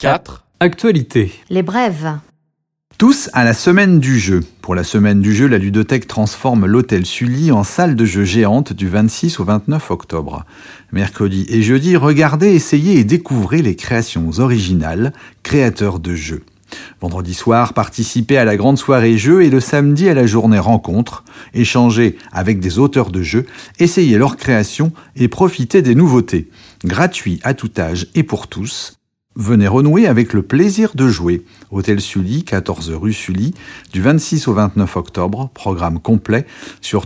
4. Actualité. Les brèves. Tous à la semaine du jeu. Pour la semaine du jeu, la ludothèque transforme l'hôtel Sully en salle de jeu géante du 26 au 29 octobre. Mercredi et jeudi, regardez, essayez et découvrez les créations originales, créateurs de jeux. Vendredi soir, participez à la grande soirée jeux et le samedi à la journée rencontre. Échangez avec des auteurs de jeux, essayez leurs créations et profitez des nouveautés. Gratuit à tout âge et pour tous. Venez renouer avec le plaisir de jouer. Hôtel Sully, 14 rue Sully, du 26 au 29 octobre, programme complet sur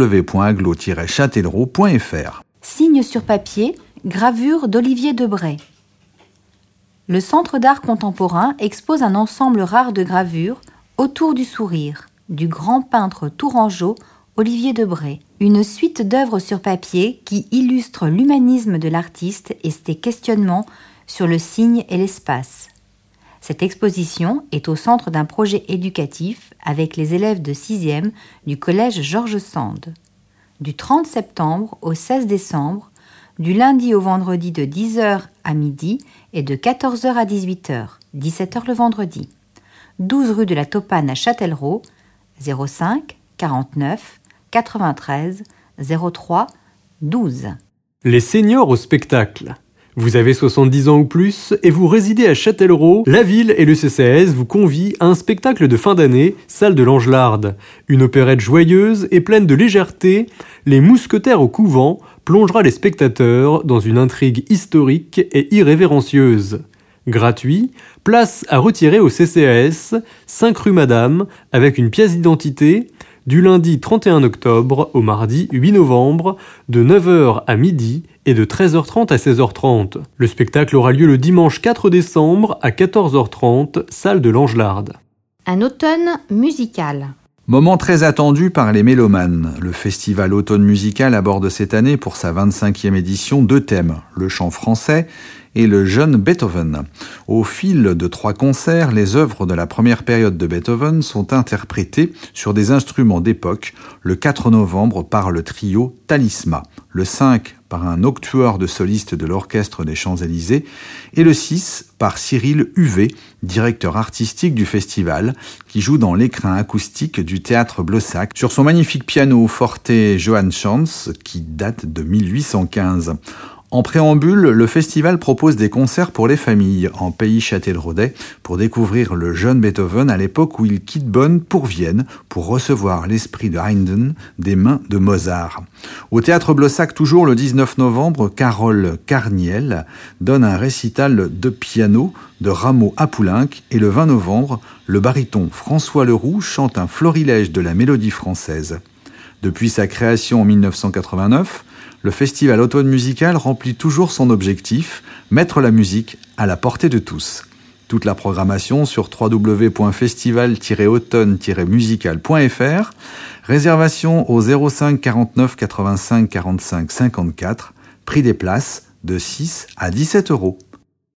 www.aglo-châtellerault.fr. Signes sur papier, gravure d'Olivier Debray. Le Centre d'art contemporain expose un ensemble rare de gravures autour du sourire, du grand peintre tourangeau Olivier Debray. Une suite d'œuvres sur papier qui illustrent l'humanisme de l'artiste et ses questionnements sur le signe et l'espace. Cette exposition est au centre d'un projet éducatif avec les élèves de 6e du collège Georges Sand. Du 30 septembre au 16 décembre, du lundi au vendredi de 10h à midi et de 14h à 18h, 17h le vendredi. 12 rue de la Topane à Châtellerault, 05 49 93 03 12. Les seniors au spectacle. Vous avez 70 ans ou plus et vous résidez à Châtellerault, la ville et le CCAS vous convient à un spectacle de fin d'année, salle de l'Angelarde. Une opérette joyeuse et pleine de légèreté, Les Mousquetaires au couvent plongera les spectateurs dans une intrigue historique et irrévérencieuse. Gratuit, place à retirer au CCAS, 5 rue Madame, avec une pièce d'identité, du lundi 31 octobre au mardi 8 novembre, de 9h à midi et de 13h30 à 16h30. Le spectacle aura lieu le dimanche 4 décembre à 14h30, salle de l'Angelarde. Un automne musical. Moment très attendu par les mélomanes. Le festival Automne Musical aborde cette année pour sa 25e édition 2 thèmes, le chant français et le jeune Beethoven. Au fil de 3 concerts, les œuvres de la première période de Beethoven sont interprétées sur des instruments d'époque, le 4 novembre par le trio Talisma, le 5 par un octuor de solistes de l'Orchestre des Champs-Élysées et le 6 par Cyril Huvet, directeur artistique du festival, qui joue dans l'écrin acoustique du Théâtre Blossac sur son magnifique piano forte Johann Chance qui date de 1815. En préambule, le festival propose des concerts pour les familles en pays châtelleraudais pour découvrir le jeune Beethoven à l'époque où il quitte Bonn pour Vienne pour recevoir l'esprit de Haydn des mains de Mozart. Au Théâtre Blossac, toujours le 19 novembre, Carole Carniel donne un récital de piano de Rameau à Poulenc et le 20 novembre, le baryton François Leroux chante un florilège de la mélodie française. Depuis sa création en 1989, le festival Automne Musical remplit toujours son objectif, mettre la musique à la portée de tous. Toute la programmation sur www.festival-automne-musical.fr. Réservation au 05 49 85 45 54. Prix des places de 6 à 17 €.